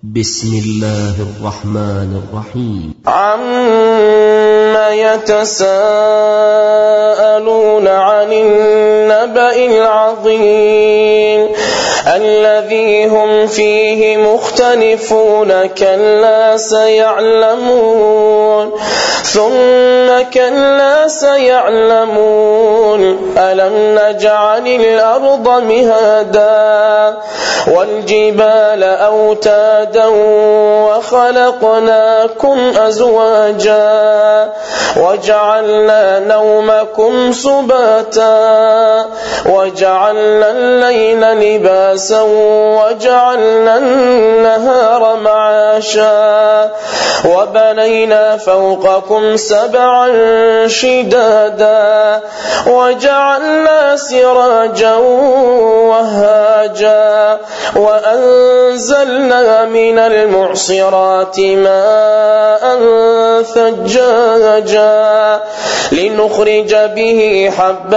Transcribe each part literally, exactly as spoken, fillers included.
بسم الله الرحمن الرحيم. عما يتساءلون عن النبأ العظيم الذي هم فيه مختلفون كلا سيعلمون ثم كلا سيعلمون ألم نجعل الأرض مهادا والجبال أوتادا وخلقناكم أزواجا وجعلنا نومكم سباتا وجعلنا الليل لباسا وجعلنا النهار معاشا وبنينا فوقكم سبعا شدادا وجعلنا سراجا وهاجا وأنزلنا من المعصرات ماء ثجاجا لنخرج به حبا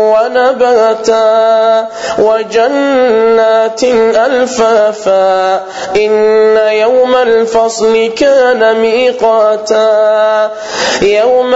ونباتا وجنات ألفافا إن يوم الفصل كان ميقاتا يوم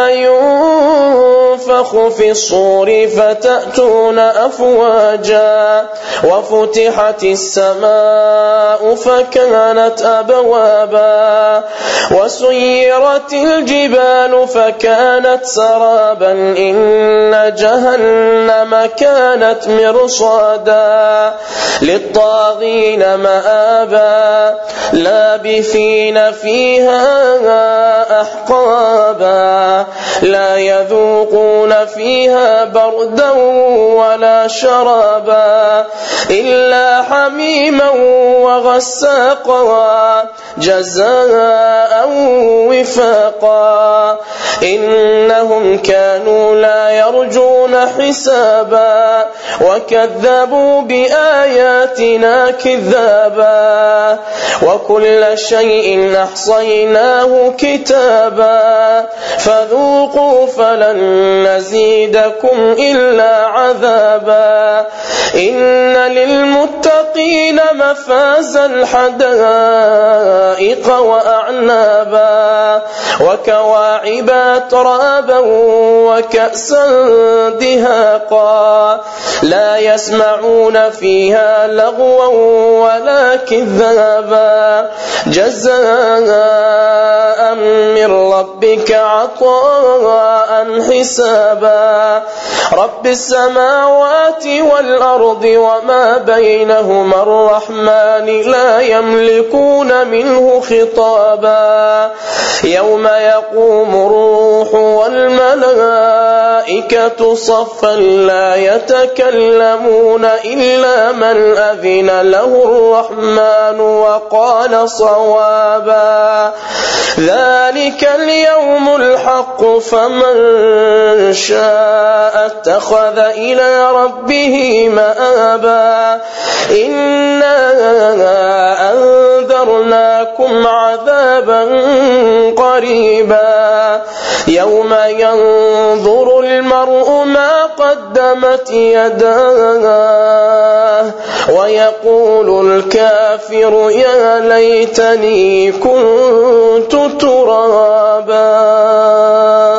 ينفخ في الصور فتأتون أفواجا وفتحت السماء فكانت أبوابا وسيرت الجبال فكانت سرابا إن جهنم كانت مرصادا للطاغين مآبا لابثين فيها أحقابا لا يذوقون فيها بردا ولا شرابا إلا حميما وغساقا جزاء وفاقا إنهم كانوا لا يرجون حسابا وكذبوا بآياتنا كذابا وكل شيء أحصيناه كتابا فذوقوا فلن نزيدكم إلا عذابا إن للمتقين مفازا حدائق وأعنابا وكواعب أترابا وكأسا دهاقا لا يسمعون فيها لغوا ولا كذابا جزاء من ربك عطاء حسابا رب السماوات والأرض وما بينهما الرحمن لا يملكون منه خطابا يوم يقوم الروح والملائكة صفا لا يتكلمون إلا من أذن له الرحمن وقال صوابا ذلك اليوم الحق فمن شاء اتخذ إلى ربه مآبا إنا أنذرناكم عذابا قريبا يوم ينظر المرء ما قدمت يداه ويقول الكافر يا ليتني كنت ترابا.